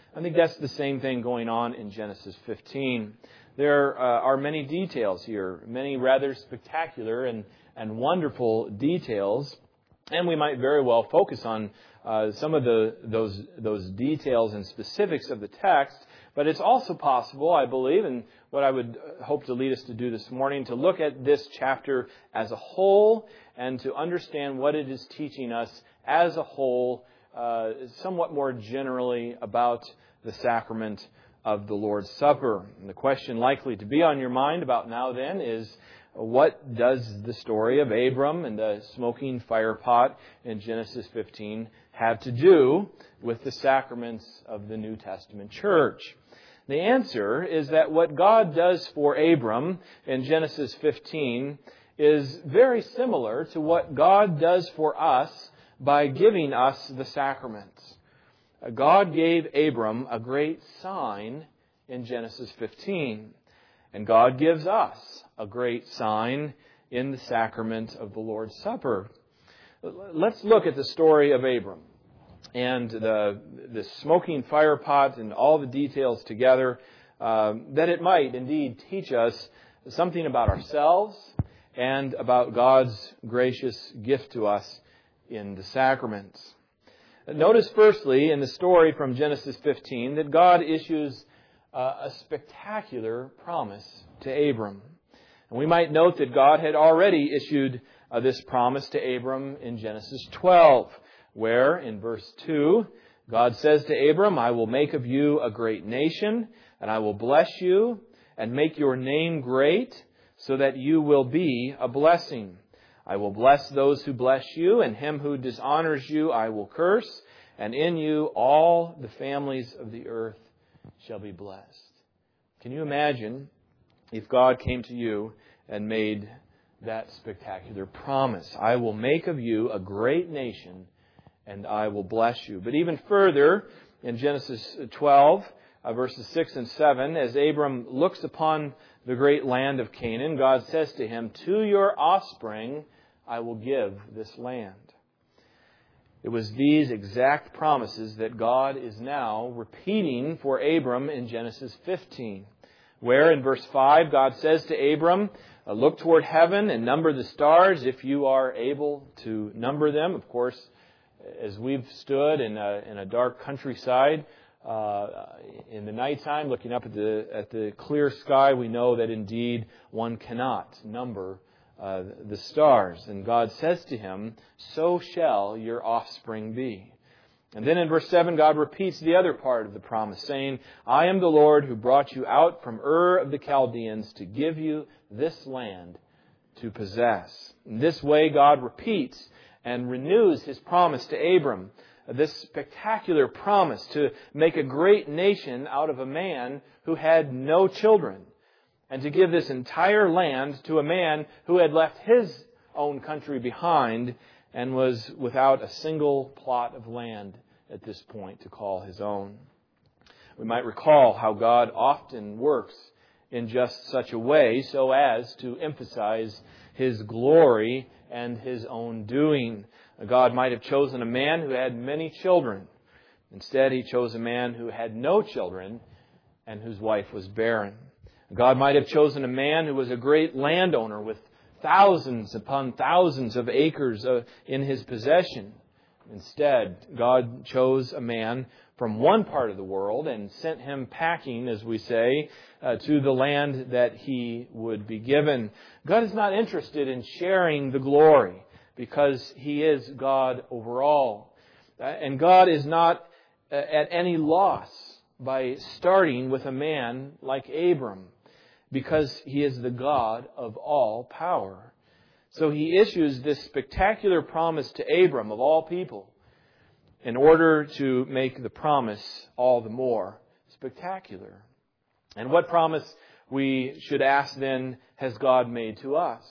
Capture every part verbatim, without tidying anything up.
I think that's the same thing going on in Genesis fifteen. There uh, are many details here, many rather spectacular and, and wonderful details, and we might very well focus on uh, some of the those those details and specifics of the text. But it's also possible, I believe, and what I would hope to lead us to do this morning, to look at this chapter as a whole and to understand what it is teaching us as a whole, uh, somewhat more generally about the sacrament of the Lord's Supper. And the question likely to be on your mind about now then is, what does the story of Abram and the smoking fire pot in Genesis fifteen have to do with the sacraments of the New Testament church? The answer is that what God does for Abram in Genesis fifteen is very similar to what God does for us by giving us the sacraments. God gave Abram a great sign in Genesis fifteen, and God gives us a great sign in the sacrament of the Lord's Supper. Let's look at the story of Abram and the, the smoking fire pot and all the details together, uh, that it might indeed teach us something about ourselves and about God's gracious gift to us in the sacraments. Notice firstly in the story from Genesis fifteen that God issues uh, a spectacular promise to Abram. And we might note that God had already issued uh, this promise to Abram in Genesis twelve, where in verse two, God says to Abram, "I will make of you a great nation, and I will bless you and make your name great, so that you will be a blessing. I will bless those who bless you, and him who dishonors you I will curse, and in you all the families of the earth shall be blessed." Can you imagine if God came to you and made that spectacular promise? "I will make of you a great nation, and I will bless you." But even further, in Genesis twelve, uh, verses six and seven, as Abram looks upon the great land of Canaan, God says to him, "To your offspring I will give this land." It was these exact promises that God is now repeating for Abram in Genesis fifteen, where in verse five God says to Abram, "Look toward heaven and number the stars if you are able to number them." Of course, as we've stood in a, in a dark countryside uh, in the nighttime, looking up at the at the clear sky, we know that indeed one cannot number uh, the stars. And God says to him, "So shall your offspring be." And then in verse seven, God repeats the other part of the promise, saying, "I am the Lord who brought you out from Ur of the Chaldeans to give you this land to possess." In this way, God repeats and renews His promise to Abram, this spectacular promise to make a great nation out of a man who had no children, and to give this entire land to a man who had left his own country behind and was without a single plot of land at this point to call his own. We might recall how God often works in just such a way so as to emphasize His glory and His own doing. God might have chosen a man who had many children. Instead, He chose a man who had no children and whose wife was barren. God might have chosen a man who was a great landowner with thousands upon thousands of acres in his possession. Instead, God chose a man from one part of the world and sent him packing, as we say, uh, to the land that he would be given. God is not interested in sharing the glory because He is God over all. Uh, and God is not uh, at any loss by starting with a man like Abram, because He is the God of all power. So He issues this spectacular promise to Abram of all people in order to make the promise all the more spectacular. And what promise, we should ask then, has God made to us?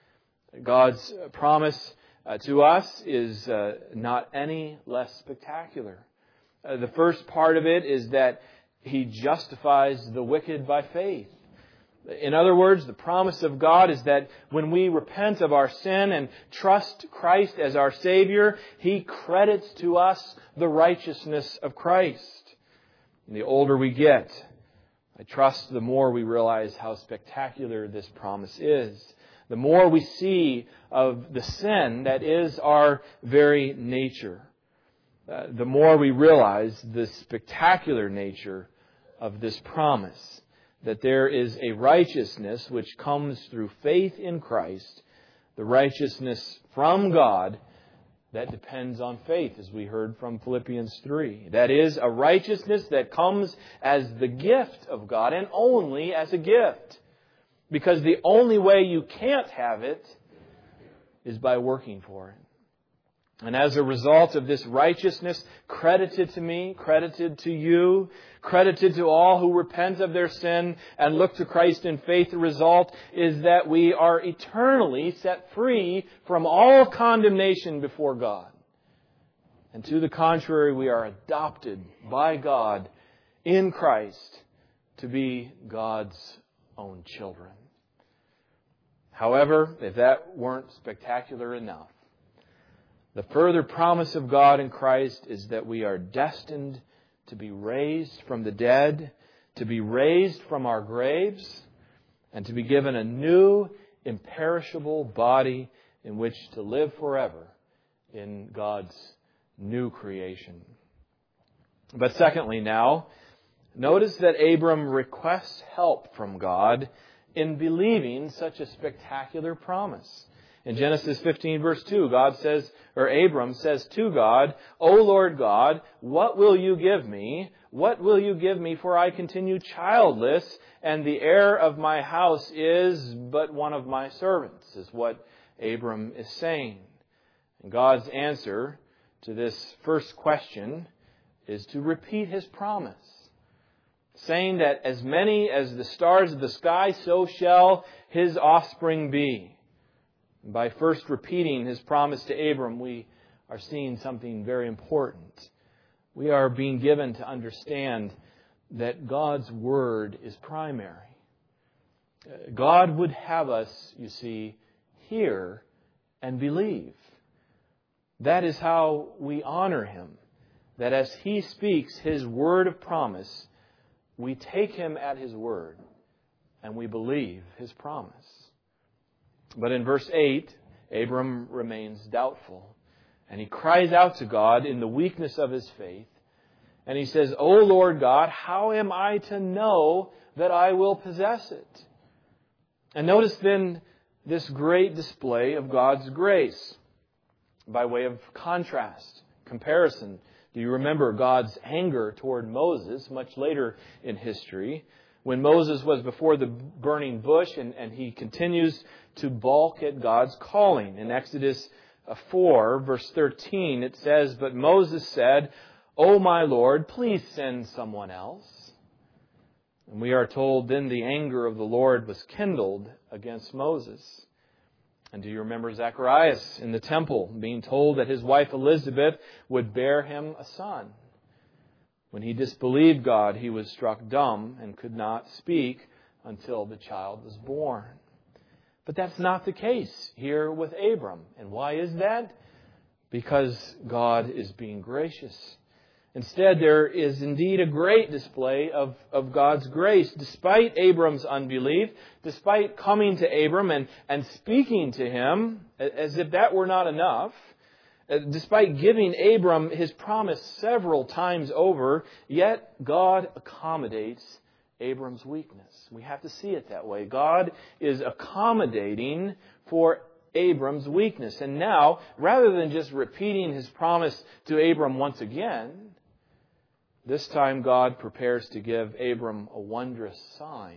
God's promise uh, to us is uh, not any less spectacular. Uh, the first part of it is that He justifies the wicked by faith. In other words, the promise of God is that when we repent of our sin and trust Christ as our Savior, He credits to us the righteousness of Christ. And the older we get, I trust the more we realize how spectacular this promise is. The more we see of the sin that is our very nature, uh, the more we realize the spectacular nature of this promise, that there is a righteousness which comes through faith in Christ, the righteousness from God that depends on faith, as we heard from Philippians three. That is, a righteousness that comes as the gift of God, and only as a gift. Because the only way you can't have it is by working for it. And as a result of this righteousness credited to me, credited to you, credited to all who repent of their sin and look to Christ in faith, the result is that we are eternally set free from all condemnation before God. And to the contrary, we are adopted by God in Christ to be God's own children. However, if that weren't spectacular enough, the further promise of God in Christ is that we are destined to be raised from the dead, to be raised from our graves, and to be given a new, imperishable body in which to live forever in God's new creation. But secondly now, notice that Abram requests help from God in believing such a spectacular promise. In Genesis fifteen verse two, God says, or Abram says to God, O Lord God, what will you give me? What will you give me? For I continue childless, and the heir of my house is but one of my servants, is what Abram is saying. And God's answer to this first question is to repeat His promise, saying that as many as the stars of the sky, so shall his offspring be. By first repeating His promise to Abram, we are seeing something very important. We are being given to understand that God's Word is primary. God would have us, you see, hear and believe. That is how we honor Him. That as He speaks His word of promise, we take Him at His word and we believe His promise. But in verse eight, Abram remains doubtful. And he cries out to God in the weakness of his faith. And he says, O Lord God, how am I to know that I will possess it? And notice then this great display of God's grace by way of contrast, comparison. Do you remember God's anger toward Moses much later in history, when Moses was before the burning bush and, and he continues to balk at God's calling? In Exodus four, verse thirteen, it says, But Moses said, O my Lord, please send someone else. And we are told then the anger of the Lord was kindled against Moses. And do you remember Zacharias in the temple being told that his wife Elizabeth would bear him a son? When he disbelieved God, he was struck dumb and could not speak until the child was born. But that's not the case here with Abram. And why is that? Because God is being gracious. Instead, there is indeed a great display of, of God's grace. Despite Abram's unbelief, despite coming to Abram and, and speaking to him as if that were not enough, despite giving Abram his promise several times over, yet God accommodates Abram's weakness. We have to see it that way. God is accommodating for Abram's weakness. And now, rather than just repeating His promise to Abram once again, this time God prepares to give Abram a wondrous sign.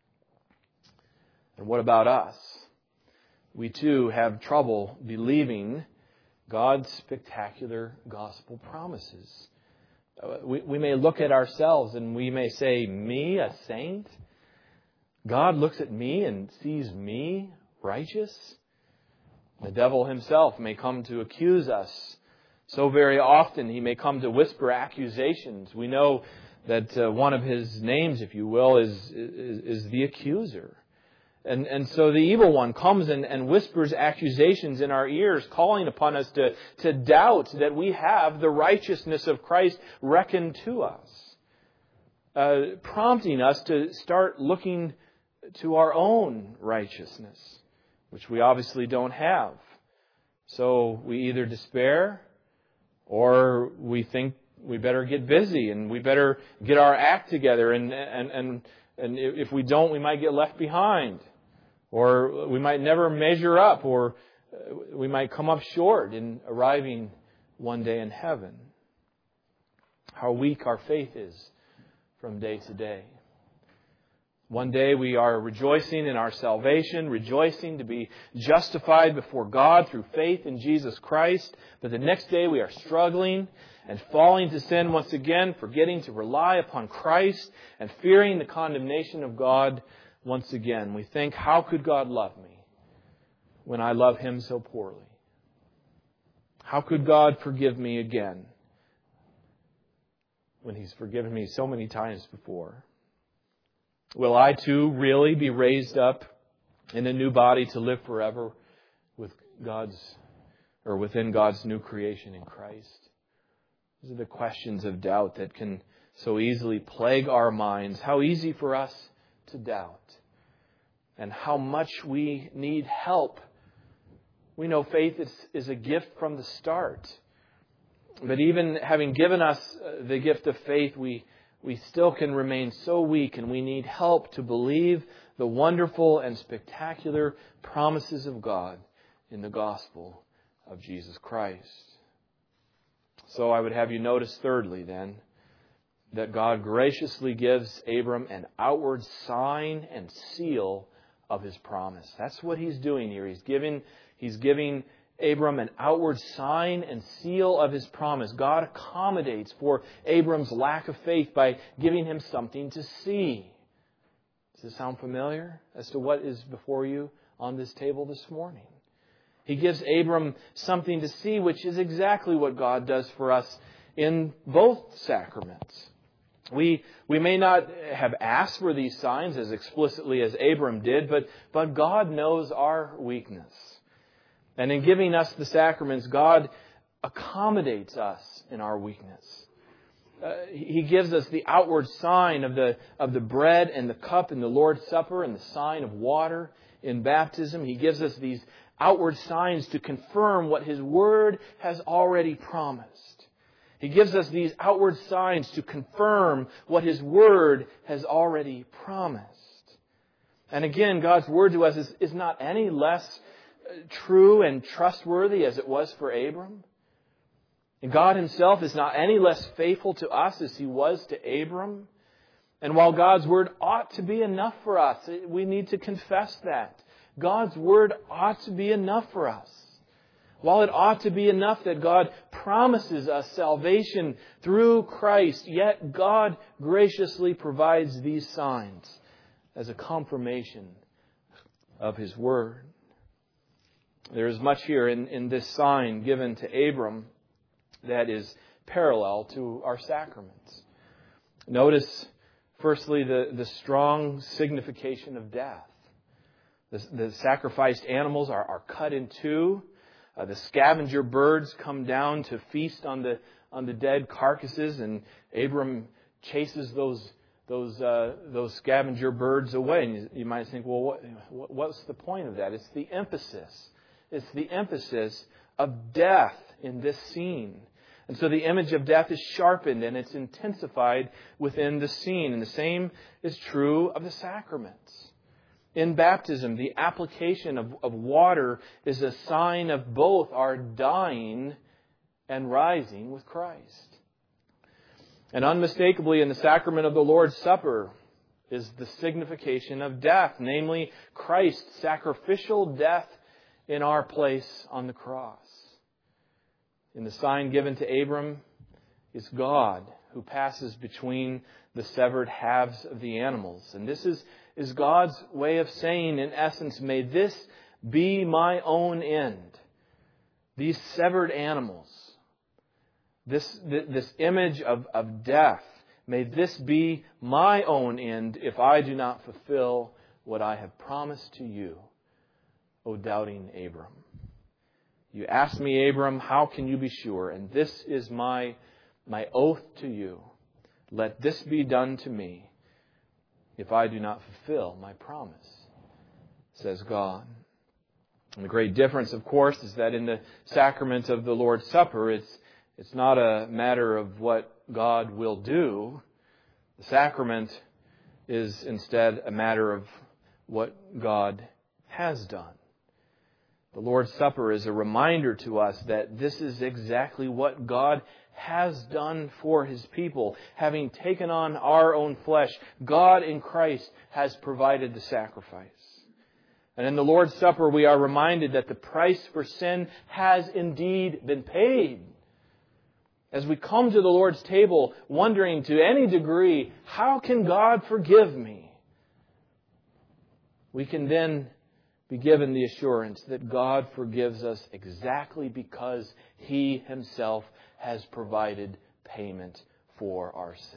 And what about us? We too have trouble believing God's spectacular gospel promises. We, we may look at ourselves and we may say, me, a saint? God looks at me and sees me righteous? The devil himself may come to accuse us. So very often he may come to whisper accusations. We know that uh, one of his names, if you will, is, is, is the accuser. And, and so the evil one comes and, and whispers accusations in our ears, calling upon us to, to doubt that we have the righteousness of Christ reckoned to us. uh, prompting us to start looking to our own righteousness, which we obviously don't have. So we either despair or we think we better get busy and we better get our act together, and and and, and if we don't, we might get left behind, or we might never measure up, or we might come up short in arriving one day in heaven. How weak our faith is from day to day. One day we are rejoicing in our salvation, rejoicing to be justified before God through faith in Jesus Christ. But the next day we are struggling and falling to sin once again, forgetting to rely upon Christ and fearing the condemnation of God once again. We think, how could God love me when I love Him so poorly? How could God forgive me again when He's forgiven me so many times before? Will I too really be raised up in a new body to live forever with God's, or within God's new creation in Christ? These are the questions of doubt that can so easily plague our minds. How easy for us to doubt, and how much we need help. We know faith is, is a gift from the start. But even having given us the gift of faith, we We still can remain so weak, and we need help to believe the wonderful and spectacular promises of God in the gospel of Jesus Christ. So I would have you notice thirdly then, that God graciously gives Abram an outward sign and seal of His promise. That's what He's doing here. He's giving, he's giving Abram an outward sign and seal of His promise. God accommodates for Abram's lack of faith by giving him something to see. Does this sound familiar as to what is before you on this table this morning? He gives Abram something to see, which is exactly what God does for us in both sacraments. We we may not have asked for these signs as explicitly as Abram did, but, but God knows our weakness. And in giving us the sacraments, God accommodates us in our weakness. Uh, he gives us the outward sign of the of the bread and the cup in the Lord's Supper, and the sign of water in baptism. He gives us these outward signs to confirm what His Word has already promised. He gives us these outward signs to confirm what His Word has already promised. And again, God's Word to us is, is not any less true and trustworthy as it was for Abram. And God Himself is not any less faithful to us as He was to Abram. And while God's Word ought to be enough for us, we need to confess that. God's Word ought to be enough for us. While it ought to be enough that God promises us salvation through Christ, yet God graciously provides these signs as a confirmation of His Word. There is much here in, in this sign given to Abram that is parallel to our sacraments. Notice, firstly, the, the strong signification of death. The, the sacrificed animals are, are cut in two. Uh, the scavenger birds come down to feast on the on the dead carcasses, and Abram chases those those uh, those scavenger birds away. And you, you might think, well, what, what's the point of that? It's the emphasis. It's the emphasis of death in this scene. And so the image of death is sharpened and it's intensified within the scene. And the same is true of the sacraments. In baptism, the application of, of water is a sign of both our dying and rising with Christ. And unmistakably in the sacrament of the Lord's Supper is the signification of death, namely Christ's sacrificial death in our place on the cross. In the sign given to Abram is God who passes between the severed halves of the animals. And this is, is God's way of saying, in essence, may this be my own end. These severed animals, this, this image of, of death, may this be my own end if I do not fulfill what I have promised to you, O doubting Abram. You ask me, Abram, how can you be sure? And this is my, my oath to you. let this be done to me if I do not fulfill my promise, says God. And the great difference, of course, is that in the sacrament of the Lord's Supper, it's, it's not a matter of what God will do. The sacrament is instead a matter of what God has done. The Lord's Supper is a reminder to us that this is exactly what God has done for His people. Having taken on our own flesh, God in Christ has provided the sacrifice. And in the Lord's Supper, we are reminded that the price for sin has indeed been paid. As we come to the Lord's table, wondering to any degree, how can God forgive me? We can then be given the assurance that God forgives us exactly because He Himself has provided payment for our sin.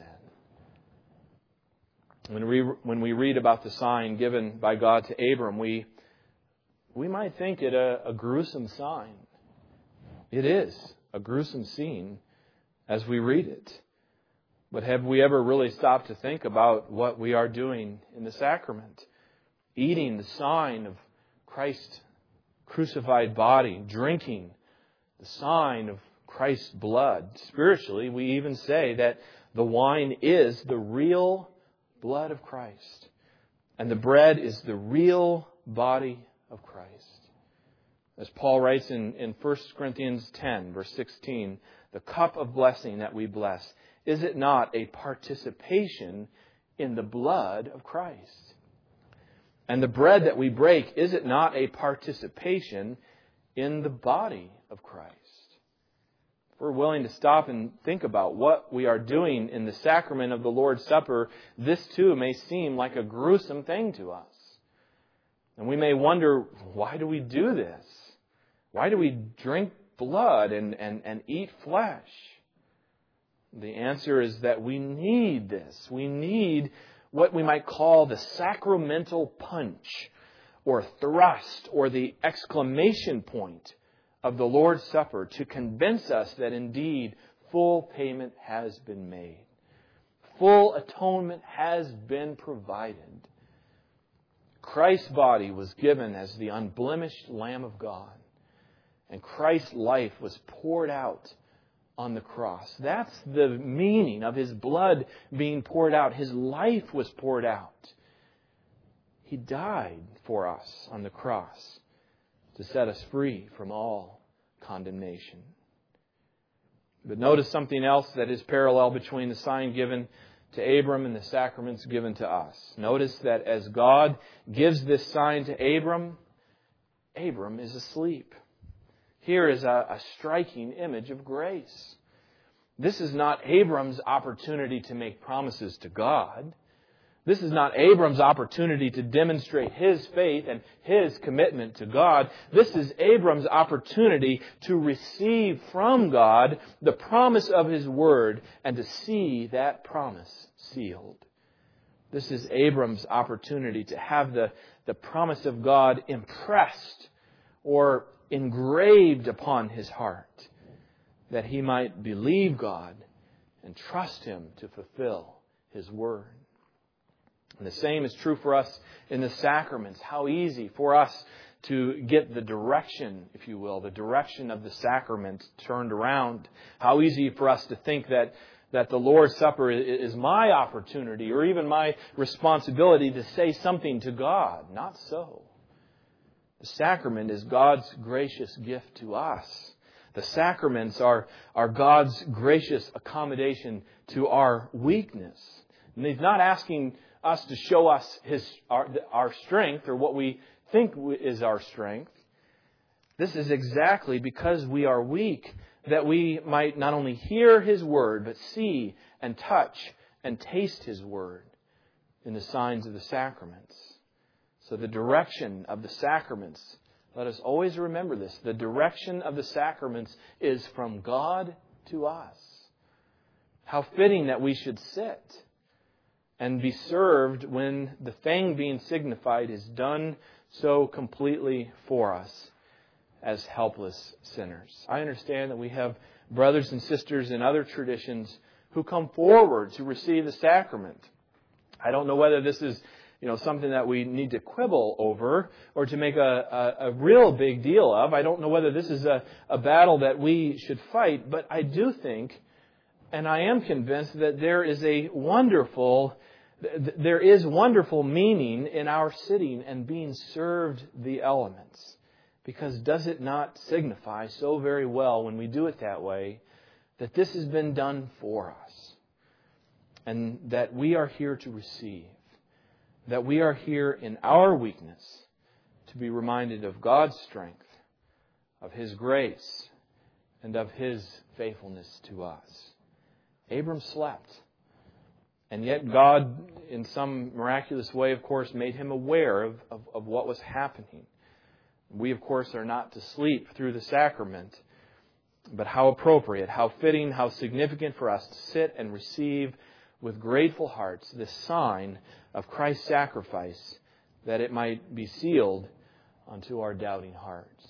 When we, when we read about the sign given by God to Abram, we, we might think it a, a gruesome sign. It is a gruesome scene as we read it. But have we ever really stopped to think about what we are doing in the sacrament? Eating the sign of Christ's crucified body, drinking the sign of Christ's blood. Spiritually, we even say that the wine is the real blood of Christ, and the bread is the real body of Christ. As Paul writes in, in First Corinthians ten, verse sixteen, the cup of blessing that we bless, is it not a participation in the blood of Christ? And the bread that we break, is it not a participation in the body of Christ? If we're willing to stop and think about what we are doing in the sacrament of the Lord's Supper, this too may seem like a gruesome thing to us. And we may wonder, why do we do this? Why do we drink blood and, and, and eat flesh? The answer is that we need this. We need what we might call the sacramental punch or thrust or the exclamation point of the Lord's Supper to convince us that indeed full payment has been made. Full atonement has been provided. Christ's body was given as the unblemished Lamb of God, and Christ's life was poured out on the cross. That's the meaning of His blood being poured out. His life was poured out. He died for us on the cross to set us free from all condemnation. But notice something else that is parallel between the sign given to Abram and the sacraments given to us. Notice that as God gives this sign to Abram, Abram is asleep. Here is a, a striking image of grace. This is not Abram's opportunity to make promises to God. This is not Abram's opportunity to demonstrate his faith and his commitment to God. This is Abram's opportunity to receive from God the promise of His Word and to see that promise sealed. This is Abram's opportunity to have the, the promise of God impressed or engraved upon his heart, that he might believe God and trust Him to fulfill His Word. And the same is true for us in the sacraments. How easy for us to get the direction, if you will, the direction of the sacrament turned around. How easy for us to think that, that the Lord's Supper is my opportunity or even my responsibility to say something to God. Not so. The sacrament is God's gracious gift to us. The sacraments are, are God's gracious accommodation to our weakness. And He's not asking us to show us His our, our strength or what we think is our strength. This is exactly because we are weak that we might not only hear His Word, but see and touch and taste His Word in the signs of the sacraments. So the direction of the sacraments, let us always remember this, the direction of the sacraments is from God to us. How fitting that we should sit and be served when the thing being signified is done so completely for us as helpless sinners. I understand that we have brothers and sisters in other traditions who come forward to receive the sacrament. I don't know whether this is, you know, something that we need to quibble over or to make a, a, a real big deal of. I don't know whether this is a, a battle that we should fight, but I do think, and I am convinced, that there is a wonderful, there is wonderful meaning in our sitting and being served the elements. Because does it not signify so very well when we do it that way that this has been done for us and that we are here to receive, that we are here in our weakness to be reminded of God's strength, of His grace, and of His faithfulness to us. Abram slept, and yet God, in some miraculous way, of course, made him aware of, of, of what was happening. We, of course, are not to sleep through the sacrament, but how appropriate, how fitting, how significant for us to sit and receive with grateful hearts this sign of Christ's sacrifice, that it might be sealed unto our doubting hearts.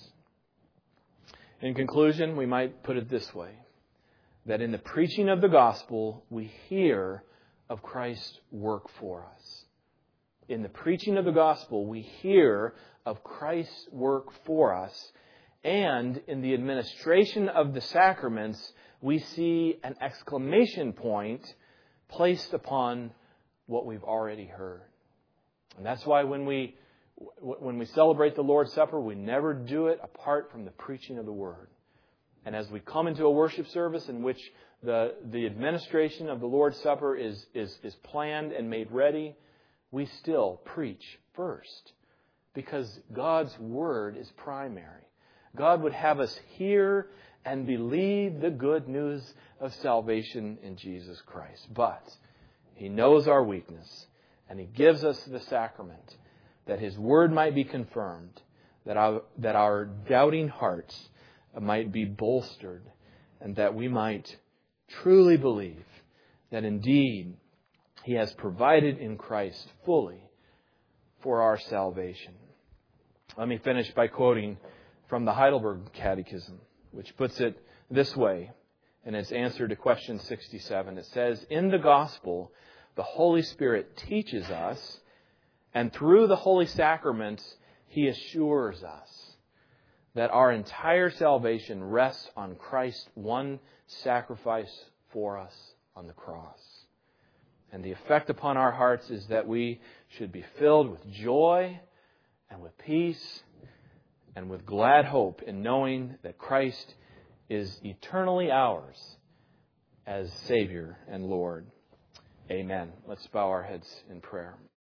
In conclusion, we might put it this way, that in the preaching of the gospel, we hear of Christ's work for us. In the preaching of the gospel, we hear of Christ's work for us. And in the administration of the sacraments, we see an exclamation point placed upon what we've already heard. And that's why when we when we celebrate the Lord's Supper, we never do it apart from the preaching of the Word. And as we come into a worship service in which the, the administration of the Lord's Supper is, is, is planned and made ready, we still preach first. Because God's Word is primary. God would have us hear and believe the good news of salvation in Jesus Christ. But He knows our weakness, and He gives us the sacrament that His Word might be confirmed, that our, that our doubting hearts might be bolstered, and that we might truly believe that indeed He has provided in Christ fully for our salvation. Let me finish by quoting from the Heidelberg Catechism, which puts it this way in its answer to question sixty-seven. It says, "In the gospel, the Holy Spirit teaches us, and through the holy sacraments, He assures us that our entire salvation rests on Christ's one sacrifice for us on the cross. And the effect upon our hearts is that we should be filled with joy and with peace and with glad hope in knowing that Christ is eternally ours as Savior and Lord." Amen. Let's bow our heads in prayer.